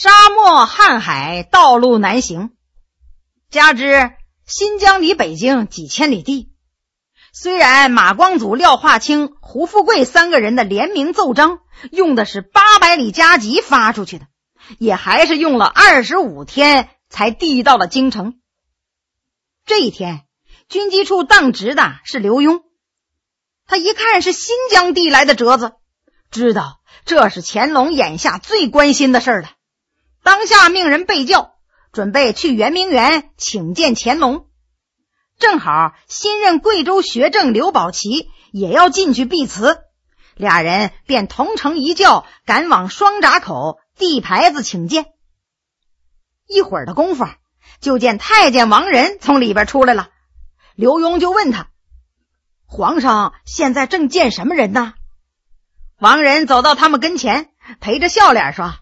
沙漠瀚海，道路难行，加之新疆离北京几千里地，虽然马光祖、廖化清、胡富贵三个人的联名奏章用的是800里加急发出去的，也还是用了25天才递到了京城。这一天，军机处当值的是刘墉，他一看是新疆递来的折子，知道这是乾隆眼下最关心的事了，当下命人备轿，准备去圆明园请见乾隆。正好新任贵州学政刘宝琦也要进去避辞，俩人便同乘一轿赶往双闸口递牌子请见。一会儿的功夫，就见太监王仁从里边出来了。刘墉就问他：皇上现在正见什么人呢？王仁走到他们跟前，陪着笑脸说：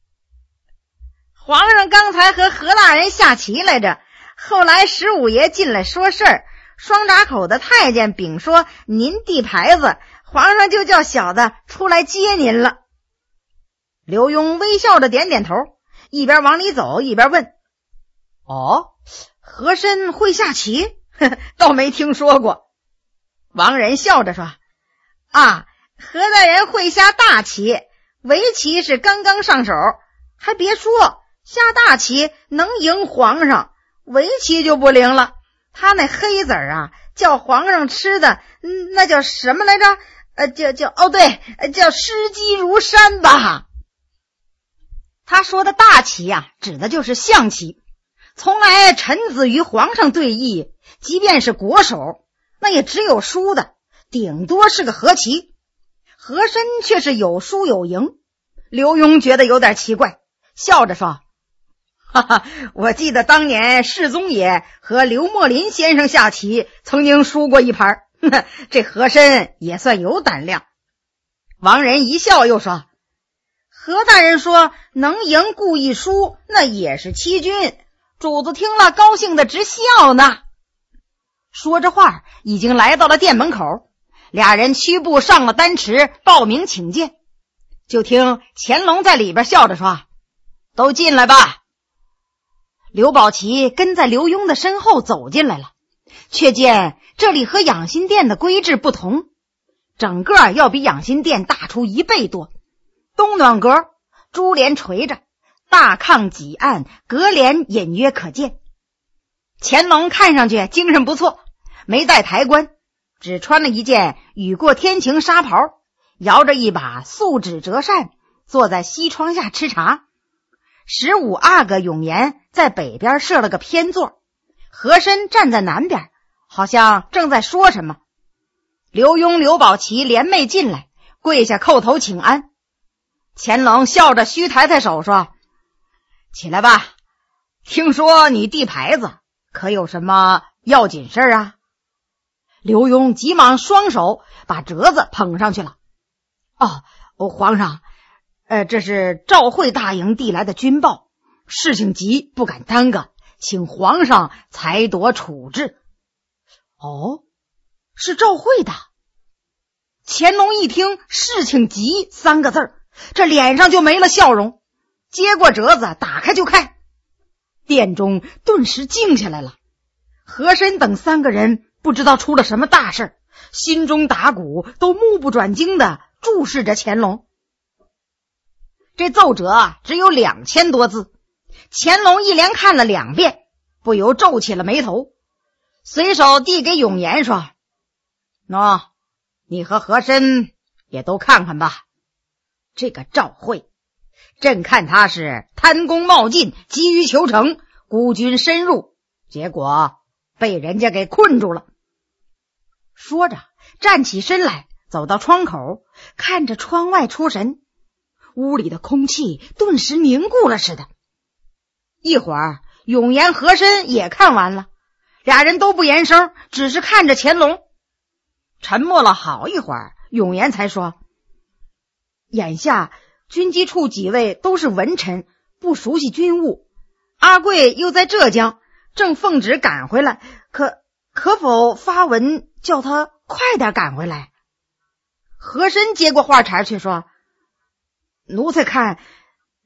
皇上刚才和何大人下棋来着，后来十五爷进来说事儿，双闸口的太监禀说您递牌子，皇上就叫小的出来接您了。刘墉微笑着点点头，一边往里走一边问：哦，和珅会下棋？倒没听说过。王仁笑着说：啊，何大人会下大棋，围棋是刚刚上手，还别说，下大棋能赢皇上，围棋就不灵了。他那黑子啊，叫皇上吃的那叫什么来着？叫失机如山吧。他说的大棋啊，指的就是象棋。从来臣子与皇上对弈，即便是国手，那也只有输的，顶多是个和棋。和珅却是有输有赢。刘墉觉得有点奇怪，笑着说：哈哈，我记得当年世宗爷和刘墨林先生下棋曾经输过一盘，这和珅也算有胆量。王仁一笑又说：何大人说能赢故意输，那也是欺君，主子听了高兴的直笑呢。说着话已经来到了店门口，俩人屈步上了丹池报名请见。就听乾隆在里边笑着说：都进来吧。刘宝琦跟在刘墉的身后走进来了，却见这里和养心殿的规制不同，整个要比养心殿大出1倍多。东暖阁，珠帘垂着，大炕几案，隔帘隐约可见。乾隆看上去精神不错，没戴台冠，只穿了一件雨过天晴纱袍，摇着一把素纸折扇，坐在西窗下吃茶。15阿哥永琰在北边设了个偏座，和珅站在南边，好像正在说什么。刘墉、刘宝琦联袂进来，跪下叩头请安。乾隆笑着虚抬抬手说：起来吧，听说你递牌子，可有什么要紧事啊？刘墉急忙双手把折子捧上去了。皇上，这是赵会大营递来的军报，事情急，不敢耽搁，请皇上裁夺处置。哦，是赵会的。乾隆一听事情急3个字儿，这脸上就没了笑容，接过折子打开就看。殿中顿时静下来了。和珅等3个人不知道出了什么大事，心中打鼓，都目不转睛地注视着乾隆。这奏折只有2000多字，乾隆一连看了2遍，不由皱起了眉头，随手递给永琰说：喏，你和和珅也都看看吧。这个赵会，朕看他是贪功冒进，急于求成，孤军深入，结果被人家给困住了。说着站起身来，走到窗口，看着窗外出神。屋里的空气顿时凝固了似的。一会儿永琰、和珅也看完了，俩人都不言声，只是看着乾隆。沉默了好一会儿，永琰才说：眼下军机处几位都是文臣，不熟悉军务，阿贵又在浙江，正奉旨赶回来，可否发文叫他快点赶回来？和珅接过话茬却说：奴才看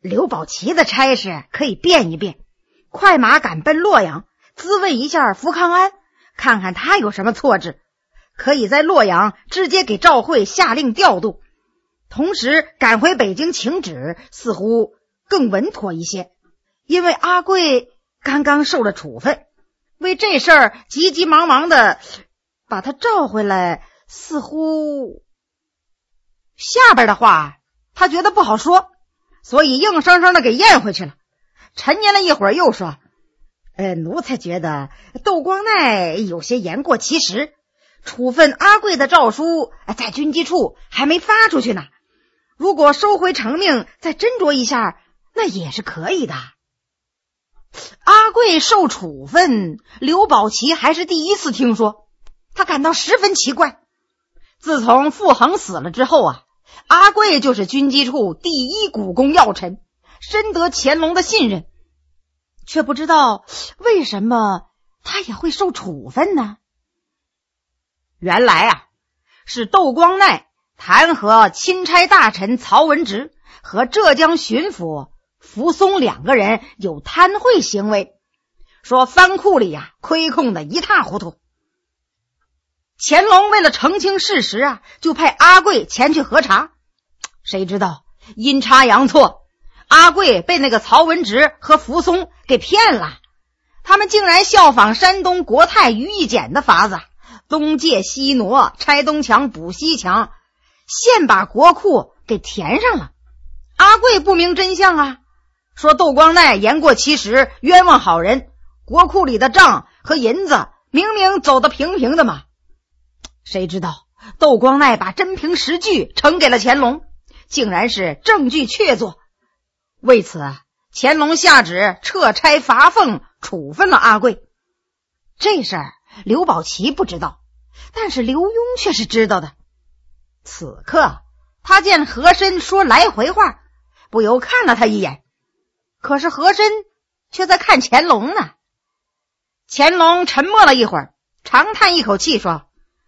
刘宝琦的差事可以变一变，快马赶奔洛阳，滋问一下福康安，看看他有什么错置，可以在洛阳直接给赵惠下令调度，同时赶回北京请旨，似乎更稳妥一些。因为阿贵刚刚受了处分，为这事儿急急忙忙的把他召回来，似乎下边的话他觉得不好说，所以硬生生的给咽回去了。沉吟了一会儿又说，奴才觉得窦光鼐有些言过其实，处分阿贵的诏书在军机处还没发出去呢，如果收回成命再斟酌一下，那也是可以的。阿贵受处分，刘宝琦还是第一次听说，他感到十分奇怪。自从傅恒死了之后阿贵就是军机处第一股肱要臣，深得乾隆的信任，却不知道为什么他也会受处分呢？原来是窦光鼐弹劾钦差大臣曹文植和浙江巡抚扶松两个人有贪贿行为，说藩库里亏空的一塌糊涂。乾隆为了澄清事实就派阿贵前去核查，谁知道阴差阳错，阿贵被那个曹文植和扶松给骗了，他们竟然效仿山东国泰于义简的法子，东借西挪，拆东墙补西墙，现把国库给填上了。阿贵不明真相说窦光鼐言过其实，冤枉好人，国库里的账和银子明明走得平平的嘛。谁知道窦光鼐把真凭实据呈给了乾隆，竟然是证据确凿。为此乾隆下旨撤差罚俸，处分了阿贵。这事儿刘宝琦不知道，但是刘墉却是知道的。此刻他见和珅说来回话，不由看了他一眼，可是和珅却在看乾隆呢。乾隆沉默了一会儿，长叹一口气说，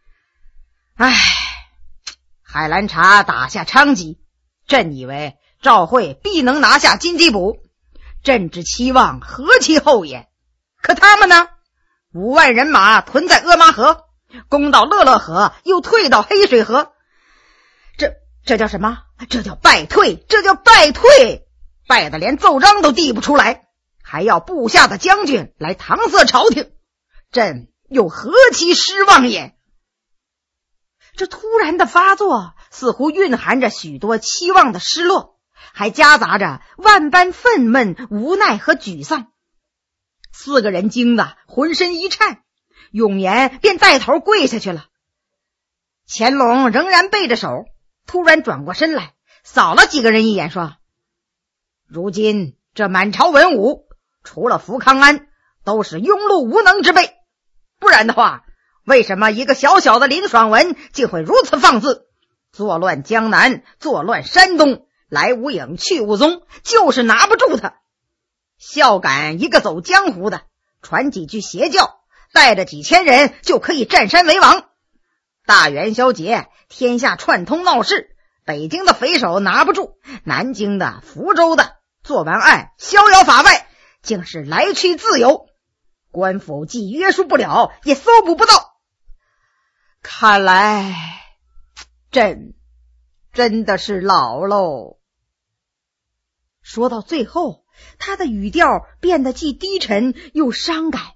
海兰察打下昌吉，朕以为赵惠必能拿下金鸡堡，朕之期望何其厚也。可他们呢，5万人马屯在阿妈河，攻到乐乐河，又退到黑水河，这叫什么？这叫败退，这叫败退，败得连奏章都递不出来，还要部下的将军来搪塞朝廷，朕又何其失望也。这突然的发作似乎蕴含着许多期望的失落，还夹杂着万般愤懑、无奈和沮丧。4个人惊得浑身一颤，永言便带头跪下去了。乾隆仍然背着手，突然转过身来，扫了几个人一眼，说，如今这满朝文武除了福康安都是庸碌无能之辈，不然的话，为什么一个小小的林爽文竟会如此放肆，作乱江南，作乱山东，来无影去无踪，就是拿不住他。孝感一个走江湖的，传几句邪教，带着几千人就可以占山为王。大元宵节天下串通闹事，北京的匪首拿不住，南京的福州的做完案逍遥法外，竟是来去自由，官府既约束不了，也搜捕不到。看来朕真的是老喽。说到最后，他的语调变得既低沉又伤感。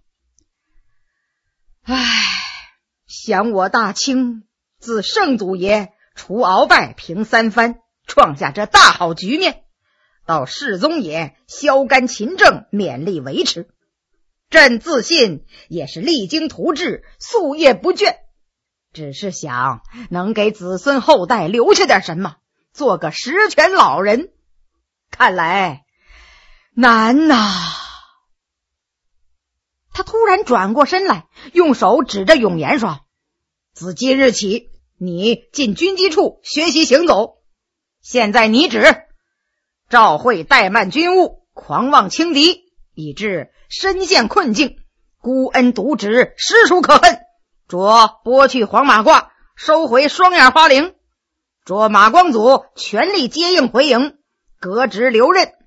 想我大清自圣祖爷除鳌拜平三藩，创下这大好局面，到世宗爷削干勤政，勉力维持，朕自信也是励精图治，夙夜不倦，只是想能给子孙后代留下点什么，做个十全老人，看来难呐。他突然转过身来，用手指着永言说，自今日起，你进军机处学习行走，现在你旨，赵惠怠慢军务，狂妄轻敌，以致身陷困境，孤恩渎职，实属可恨，着剥去黄马褂，收回双眼花翎，着马光祖全力接应回营，革职留任，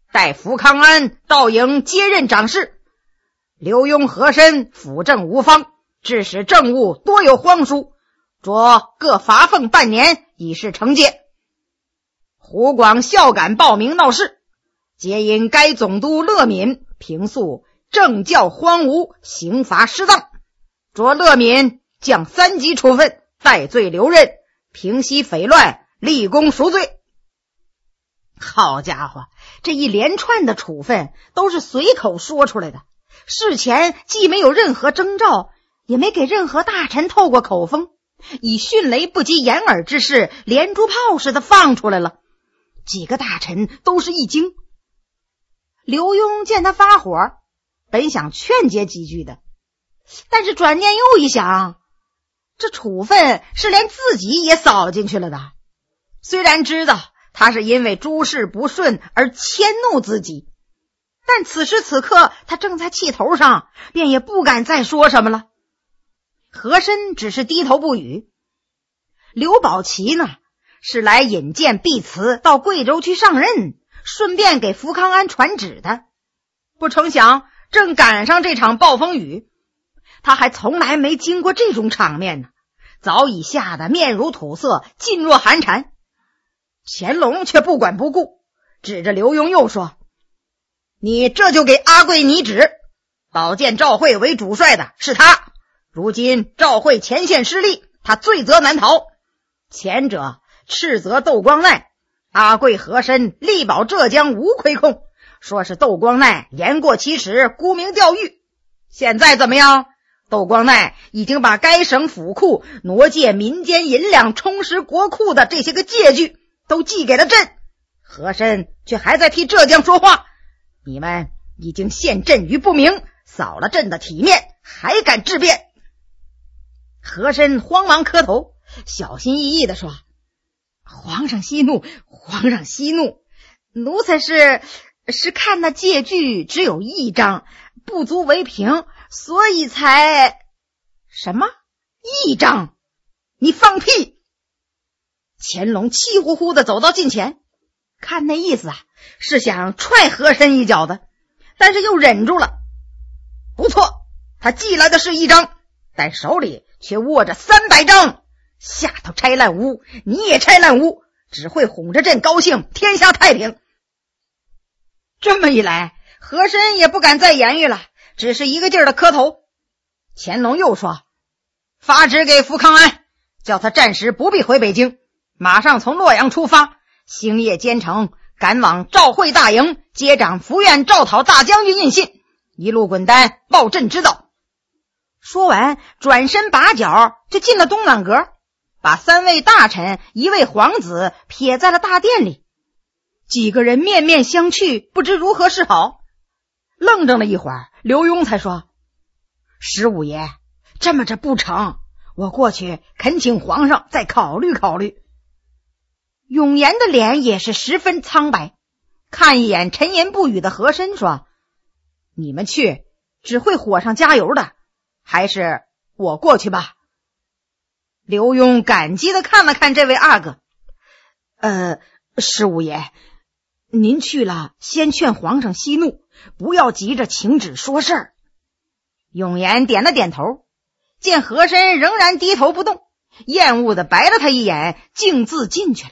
待福康安到营接任长事。刘墉、和珅辅政无方，致使政务多有荒疏，着各罚俸半年，以示惩戒。湖广孝感报名闹事，皆因该总督乐敏平素政教荒芜，刑罚失当，着乐敏降3级处分，戴罪留任，平息匪乱，立功赎罪。好家伙，这一连串的处分都是随口说出来的，事前既没有任何征兆，也没给任何大臣透过口风，以迅雷不及掩耳之势连珠炮似的放出来了。几个大臣都是一惊。刘墉见他发火，本想劝解几句的，但是转念又一想，这处分是连自己也扫进去了的。虽然知道他是因为诸事不顺而迁怒自己，但此时此刻他正在气头上，便也不敢再说什么了。和珅只是低头不语。刘宝琦呢，是来引荐毕慈到贵州去上任，顺便给福康安传旨的。不成想正赶上这场暴风雨，他还从来没经过这种场面呢，早已吓得面如土色，噤若寒蝉。乾隆却不管不顾，指着刘墉又说：“你这就给阿贵拟旨，保荐赵惠为主帅的是他，如今赵惠前线失利，他罪责难逃。前者斥责窦光鼐，阿贵和珅力保浙江无亏空，说是窦光鼐言过其实，沽名钓誉。现在怎么样？窦光鼐已经把该省府库挪借民间银两充实国库的这些个借据都寄给了朕，和珅却还在替浙江说话。你们已经陷朕于不明，扫了朕的体面，还敢质辩？”和珅慌忙磕头，小心翼翼地说：“皇上息怒，皇上息怒，奴才是看那借据只有1张，不足为凭，所以才……什么1张？你放屁！”乾隆气呼呼地走到近前，看那意思是想踹和珅一脚的，但是又忍住了。不错，他寄来的是1张，但手里却握着300张。下头拆烂屋，你也拆烂屋，只会哄着朕高兴，天下太平。这么一来，和珅也不敢再言语了，只是一个劲儿的磕头。乾隆又说：“发旨给福康安，叫他暂时不必回北京，马上从洛阳出发，星夜兼程，赶往赵惠大营，接掌福院赵讨大将军印信，一路滚单，报朕知道。”说完，转身把脚就进了东暖阁，把3位大臣1位皇子撇在了大殿里。几个人面面相觑，不知如何是好。愣怔了一会儿，刘墉才说：“十五爷，这么着不成，我过去恳请皇上再考虑考虑。”永言的脸也是十分苍白，看一眼沉吟不语的和珅说：“你们去只会火上加油的，还是我过去吧。”刘墉感激地看了看这位阿哥：“十五爷，您去了先劝皇上息怒，不要急着请旨说事儿。”永言点了点头，见和珅仍然低头不动，厌恶地白了他一眼，径自进去了。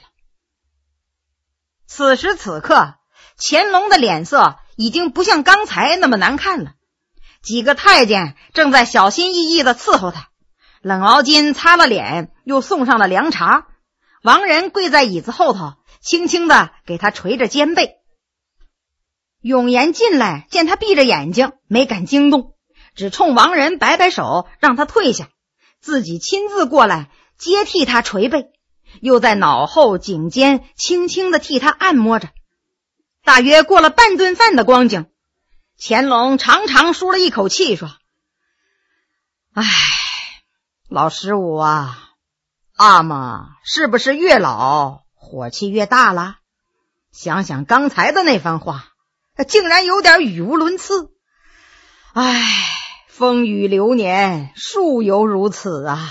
此时此刻，乾隆的脸色已经不像刚才那么难看了。几个太监正在小心翼翼地伺候他，冷毛巾擦了脸，又送上了凉茶。王仁跪在椅子后头，轻轻地给他捶着肩背。永言进来，见他闭着眼睛，没敢惊动，只冲王仁摆摆手，让他退下，自己亲自过来接替他捶背，又在脑后颈间轻轻地替他按摩着。大约过了半顿饭的光景，乾隆长长舒了一口气，说：“唉，老十五啊，阿玛是不是越老火气越大了？想想刚才的那番话，竟然有点语无伦次。唉，风雨流年，数有如此啊。”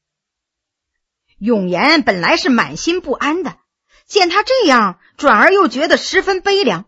永言本来是满心不安的，见他这样，转而又觉得十分悲凉，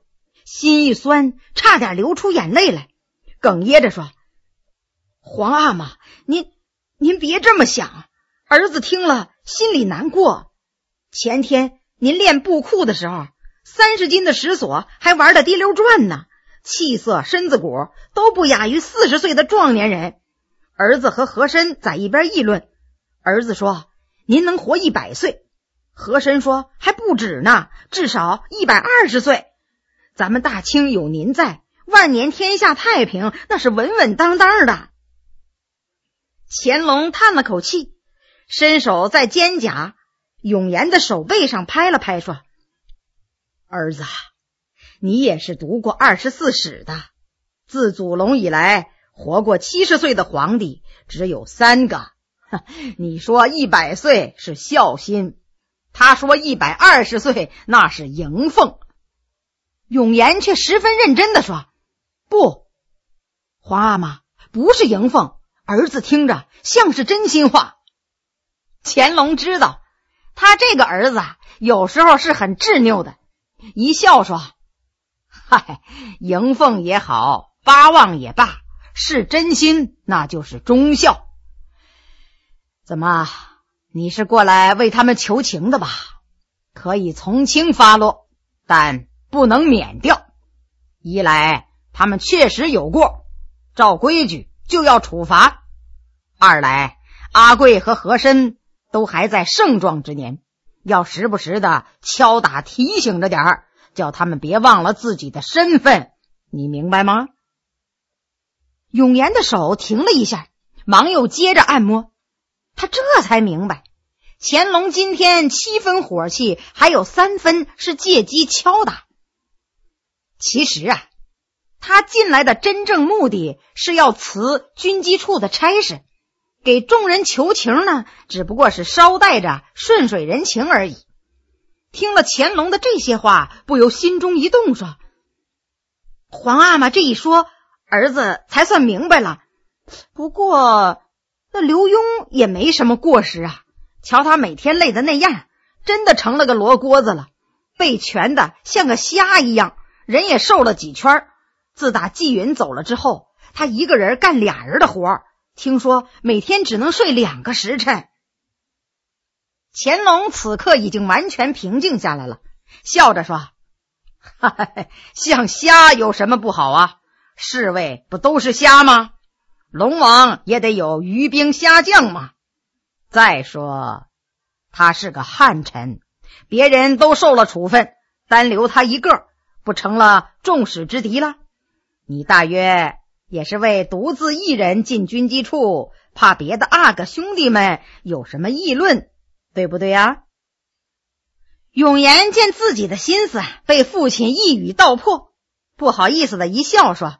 心一酸，差点流出眼泪来，哽咽着说：“皇阿玛，您别这么想，儿子听了心里难过。前天您练布裤的时候，30斤的石锁还玩得滴溜转呢，气色身子骨都不亚于40岁的壮年人。儿子和和珅在一边议论，儿子说您能活100岁，和珅说还不止呢，至少120岁。咱们大清有您在，万年天下太平，那是稳稳当当的。”乾隆叹了口气，伸手在肩胛永琰的手背上拍了拍，说：“儿子，你也是读过24史的，自祖龙以来活过70岁的皇帝只有3个。你说100岁是孝心，他说120岁那是迎奉。”永琰却十分认真地说：“不，皇阿玛，不是迎奉，儿子听着像是真心话。”乾隆知道他这个儿子有时候是很执拗的，一笑说：“嗨，迎奉也好，巴望也罢，是真心那就是忠孝。怎么，你是过来为他们求情的吧？可以从轻发落，但不能免掉。一来他们确实有过，照规矩就要处罚；二来阿贵和和珅都还在盛壮之年，要时不时的敲打提醒着点儿，叫他们别忘了自己的身份，你明白吗？”永琰的手停了一下，忙又接着按摩，他这才明白乾隆今天7分火气，还有3分是借机敲打。其实啊，他进来的真正目的是要辞军机处的差事，给众人求情呢，只不过是捎带着顺水人情而已。听了乾隆的这些话，不由心中一动，说：“皇阿玛这一说，儿子才算明白了。不过那刘墉也没什么过失啊，瞧他每天累得那样，真的成了个罗锅子了，被拳的像个虾一样，人也瘦了几圈。自打纪云走了之后，他一个人干2人的活，听说每天只能睡2个时辰。”乾隆此刻已经完全平静下来了，笑着说：“嗨，像虾有什么不好啊？侍卫不都是虾吗？龙王也得有鱼兵虾将嘛。再说他是个汉臣，别人都受了处分，单留他一个，不成了众矢之的了？你大约也是为独自一人进军机处，怕别的阿哥兄弟们有什么议论，对不对啊？”永琰见自己的心思被父亲一语道破，不好意思的一笑，说：“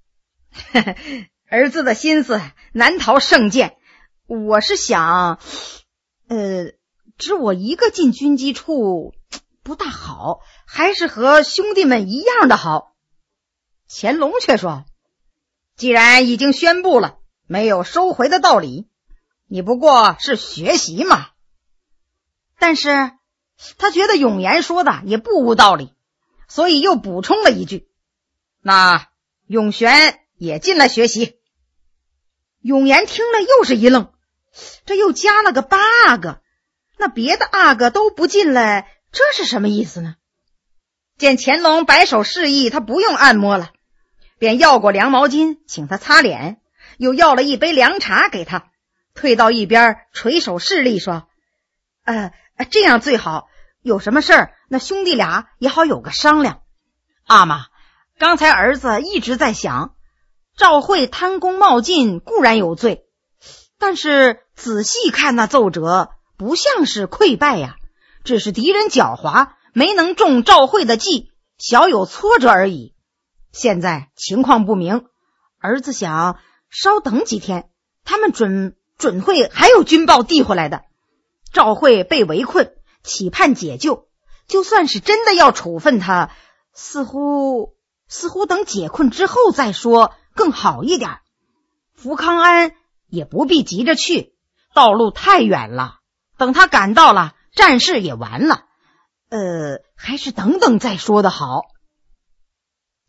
儿子的心思难逃圣鉴，我是想只我一个进军机处不大好，还是和兄弟们一样的好。”乾隆却说：“既然已经宣布了，没有收回的道理，你不过是学习嘛。”但是他觉得永琰说的也不无道理，所以又补充了一句：“那永璇也进来学习。”永琰听了又是一愣，这又加了个8阿哥，那别的阿哥都不进来，这是什么意思呢？见乾隆摆手示意他不用按摩了，便要过凉毛巾请他擦脸，又要了一杯凉茶给他，退到一边垂手示例，说：“这样最好，有什么事儿那兄弟俩也好有个商量。阿玛，刚才儿子一直在想，赵惠贪功冒进固然有罪，但是仔细看那奏折，不像是溃败呀，只是敌人狡猾，没能中赵惠的计，小有挫折而已。现在情况不明，儿子想稍等几天，他们准会还有军报递回来的。赵惠被围困，期盼解救，就算是真的要处分他，似乎等解困之后再说更好一点。福康安也不必急着去，道路太远了，等他赶到了，战事也完了，还是等等再说的好。”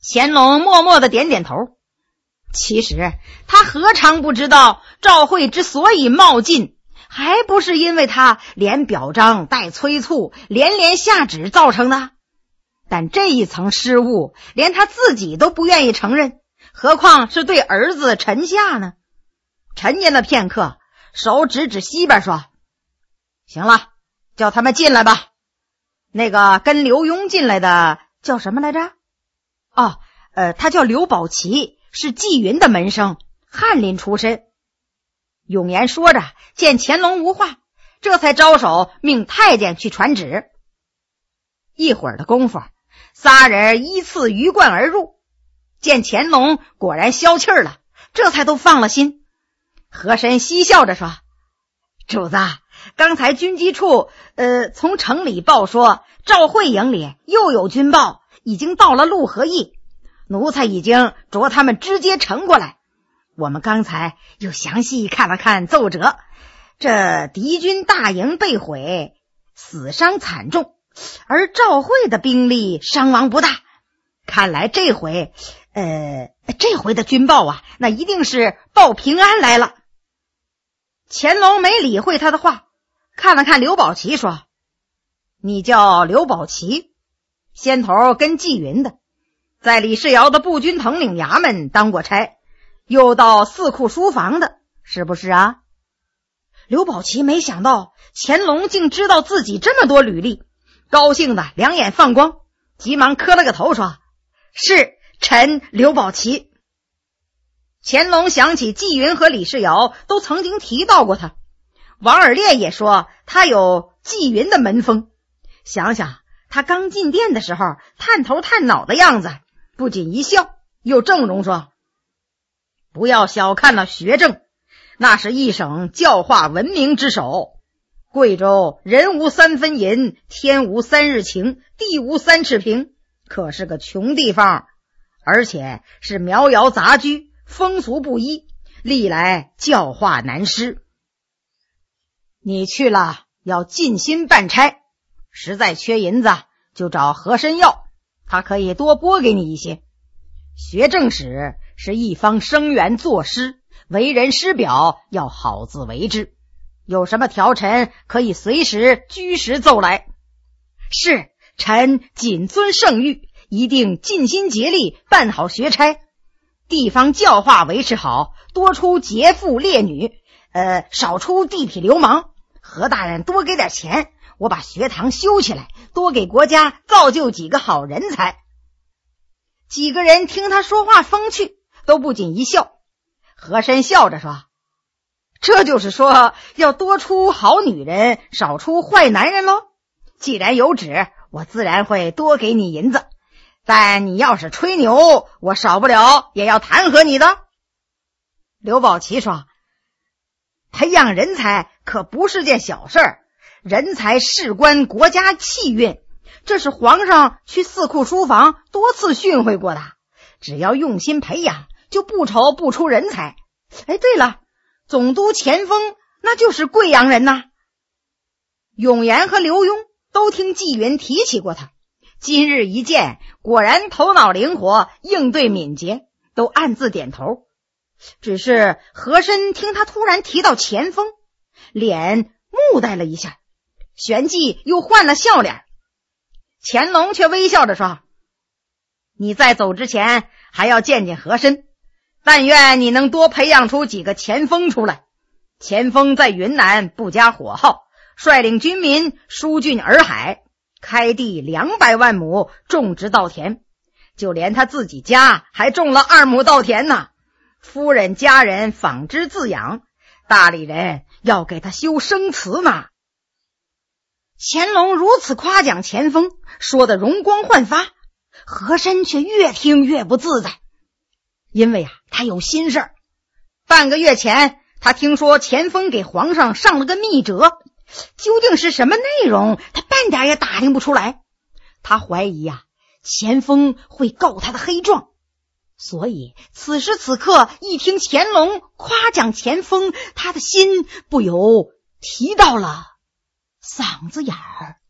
乾隆默默地点点头。其实他何尝不知道赵慧之所以冒进，还不是因为他连表彰带催促连连下旨造成的。但这一层失误连他自己都不愿意承认，何况是对儿子陈夏呢？沉吟了片刻，手指指西边说：行了，叫他们进来吧。那个跟刘墉进来的叫什么来着？他叫刘宝琦，是纪云的门生，翰林出身。永言说着，见乾隆无话，这才招手命太监去传旨。一会儿的功夫，仨人依次鱼贯而入，见乾隆果然消气儿了，这才都放了心。和珅嬉笑着说：主子，刚才军机处从城里报说赵慧营里又有军报，已经到了陆河驿，奴才已经着他们直接呈过来。我们刚才又详细看了看奏折，这敌军大营被毁，死伤惨重，而赵慧的兵力伤亡不大。看来这回的军报啊，那一定是报平安来了。乾隆没理会他的话，看了看刘宝琦说：你叫刘宝琦，先头跟纪云的，在李世尧的步军统领衙门当过差，又到四库书房的，是不是啊？刘宝琦没想到乾隆竟知道自己这么多履历，高兴的两眼放光，急忙磕了个头说：是臣刘宝琦。乾隆想起纪云和李世尧都曾经提到过他，王尔烈也说他有纪云的门风，想想他刚进殿的时候探头探脑的样子，不仅一笑，又郑重说：不要小看了学政，那是一省教化文明之首。贵州人无三分银，天无三日晴，地无三尺平，可是个穷地方，而且是苗瑶杂居，风俗不一，历来教化难施。你去了要尽心办差，实在缺银子就找和珅要，他可以多拨给你一些。学政使是一方生源作诗，为人师表，要好自为之。有什么条陈可以随时居时奏来。是，臣谨遵圣谕，一定尽心竭力办好学差。地方教化维持好，多出劫富烈女，少出地痞流氓。何大人多给点钱，我把学堂修起来，多给国家造就几个好人才。几个人听他说话风趣，都不禁一笑。和珅笑着说：这就是说要多出好女人，少出坏男人咯。既然有旨，我自然会多给你银子，但你要是吹牛，我少不了也要弹劾你的。刘宝琦说：培养人才可不是件小事儿，人才事关国家气运，这是皇上去四库书房多次训诲过的，只要用心培养，就不愁不出人才。对了，总督钱锋那就是贵阳人呐。永言和刘墉都听纪云提起过他，今日一见，果然头脑灵活，应对敏捷，都暗自点头。只是和珅听他突然提到钱锋，脸木呆了一下，旋即又换了笑脸。乾隆却微笑着说：你在走之前还要见见和珅，但愿你能多培养出几个钱锋出来。钱锋在云南不加火耗，率领军民疏浚洱海，开地200万亩，种植稻田，就连他自己家还种了2亩稻田呢。夫人家人纺织自养，大理人要给他修生祠呢。乾隆如此夸奖钱锋，说得容光焕发，和珅却越听越不自在，因为他有心事儿。半个月前，他听说钱锋给皇上上了个密折，究竟是什么内容，他半点也打听不出来。他怀疑钱锋会告他的黑状，所以此时此刻一听乾隆夸奖钱锋，他的心不由提到了嗓子眼儿。